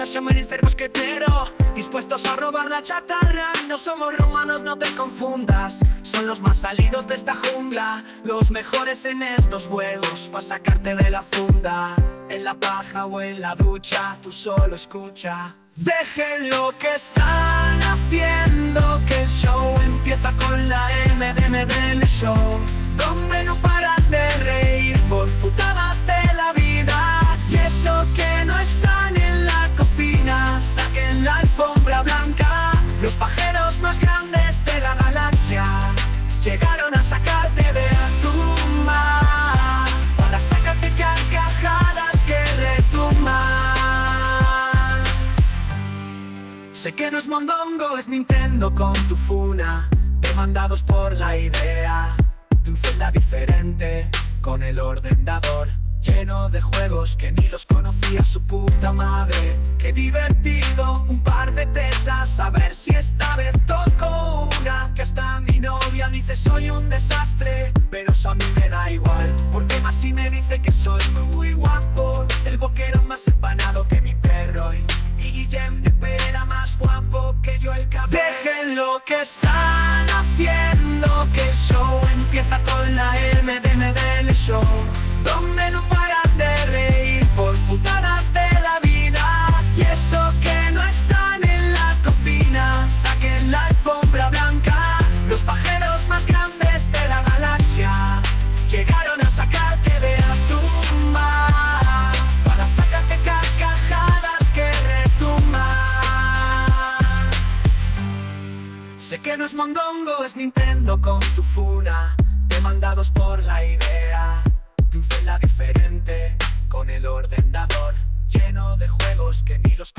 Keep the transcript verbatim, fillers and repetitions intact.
Amanecer mosquetero, dispuestos a robar la chatarra. No somos romanos, no te confundas. Son los más salidos de esta jungla, los mejores en estos juegos, pa' sacarte de la funda. En la paja o en la ducha, tú solo escucha. Dejen lo que están haciendo, que el show empieza con la M D M del show, donde no paran de reír por putadas de la vida. Y eso que no están en la cocina, saquen la alfombra blanca. Los pajeros más grandes de la galaxia llegaron a sacarte de la tumba, para sacarte carcajadas que retumban. Sé que no es mondongo, es Nintendo con tu funa, demandados por la idea de un Zelda diferente, con el ordenador lleno de juegos que ni los conocía su puta madre. Qué divertido, un par de tetas, a ver si esta vez toco una. Que hasta mi novia dice soy un desastre, pero eso a mí me da igual, porque más si me dice que soy muy guapo. El boquero más empanado que mi perro, y, y Guillem de Pera más guapo que yo el cabrón. Dejen lo que están haciendo, que el show empieza con la M D M del show, donde no paran de reír por putadas de la vida. Y eso que no están en la cocina, saquen la alfombra blanca. Los pajeros más grandes de la galaxia llegaron a sacarte de la tumba, para sacarte carcajadas que retumban. Sé que no es mondongo, es Nintendo con tu funa, demandados por la idea de un Zelda diferente, con el ordenador lleno de juegos que ni los